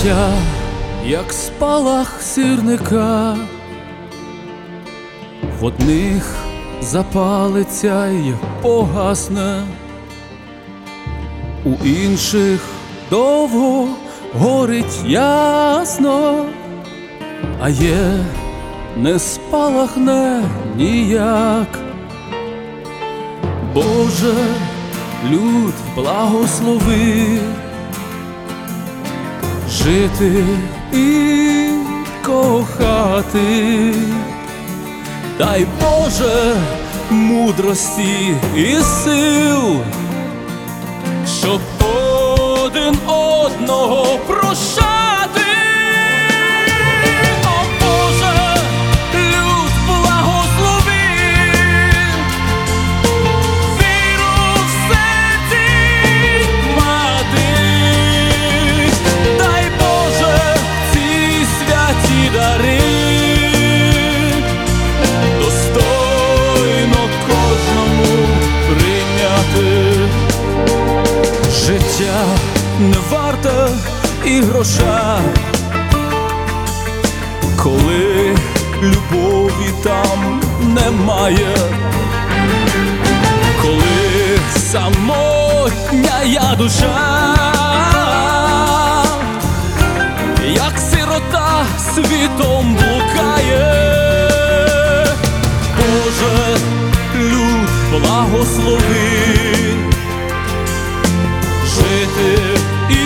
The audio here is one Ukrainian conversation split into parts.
Життя, як спалах сірника, в одних запалиться й погасне, у інших довго горить ясно, а є не спалахне ніяк. Боже, люд благослови, жити і кохати. Дай Боже мудрості і сил, щоб один одного прощати. О Боже, люд благослови, віру в серці мати. Дай Боже ці святі дари достойно кожному прийняти. Життя не варте і гроша, коли любові там немає, коли самотня я душа, як сирота світом блукає. Боже, люд благослови, жити і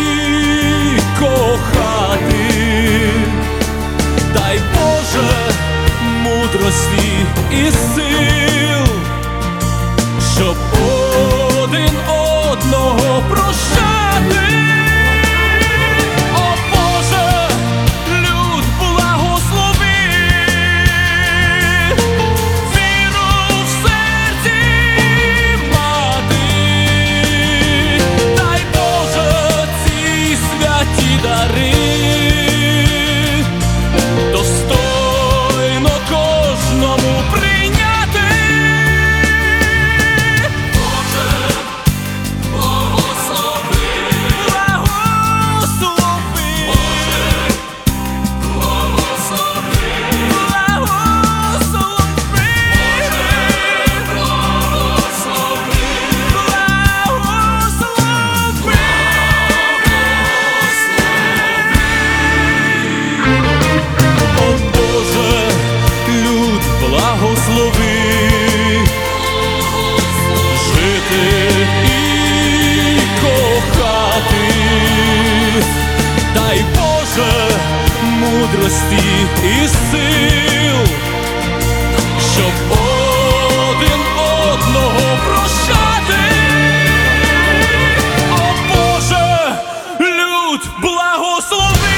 кохати. Дай Боже мудрості і сил, щоб один одного прощати. О Боже, люд благослови, віру в серці мати. Дай Боже ці святі дари достойно кожному прийняти. Боже, благослови, благослови, Боже, благослови, благослови, благослови, жити і кохати. Дай Боже мудрості і сил, щоб один одного прощати. О Боже, люд благослови.